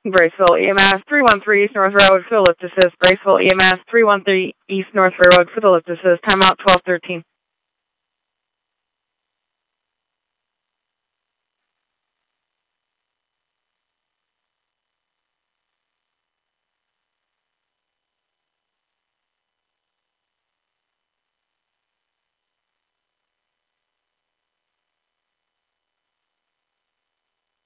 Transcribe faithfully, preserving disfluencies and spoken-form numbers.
Braceville E M S three one three East North Railroad for the lift assist. Braceville E M S three one three East North Railroad for the lift assist. Timeout twelve thirteen.